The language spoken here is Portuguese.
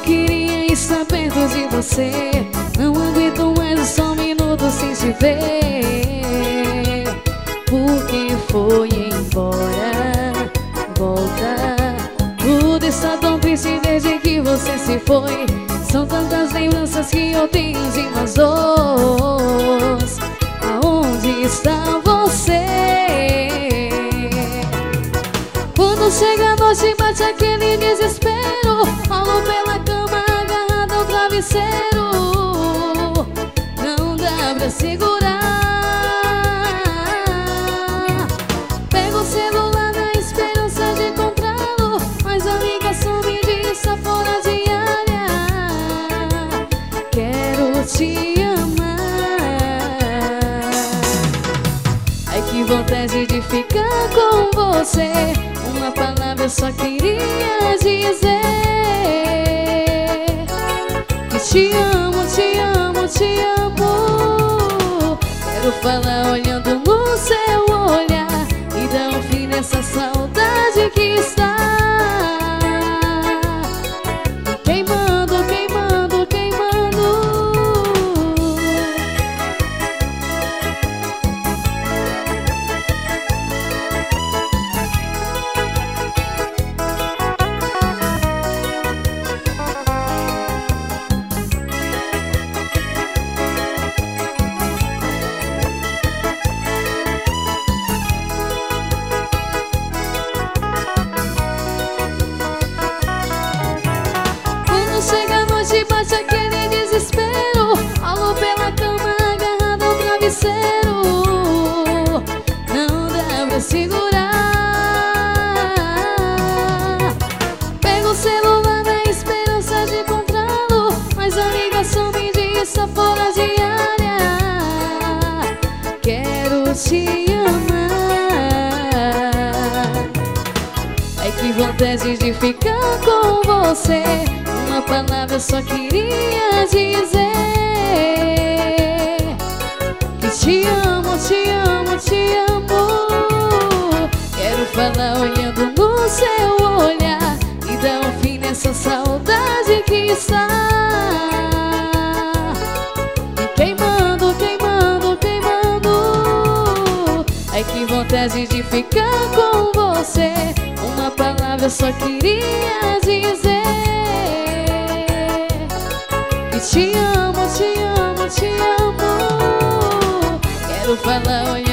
queria estar perto de você. Não aguento mais só um minuto sem te ver. Por que foi embora? Volta. Tudo está tão triste desde que você se foi. São tantas lembranças que eu tenho de nós dois. Aonde está você? Quando chega a noite bate aquele desespero. Rolo pela cama agarrado ao travesseiro. Não dá pra segurar. Pego o celular na esperança de encontrá-lo, mas a ligação me diz só fora de área. Quero te amar. Ai, que vontade de ficar com você. Uma palavra eu só queria dizer que te amo, te amo, te amo. Quero falar olhando no seu olhar e dar um fim nessa saudade que está me queimando, queimando, queimando. Bate aquele desespero. Rolo pela cama agarrado ao travesseiro. Não dá pra segurar. Pego o celular na esperança de encontrá-lo, mas a ligação me diz só fora de área. Quero te amar. Ai, que vontade de ficar com você. Uma palavra eu só queria dizer que te amo, te amo, te amo. Quero falar olhando no seu olhar e dar um fim nessa saudade que está me queimando, queimando, queimando. Ai, que vontade de ficar com você. Uma palavra eu só queria dizer te amo, te amo, te amo. Quero falar olhando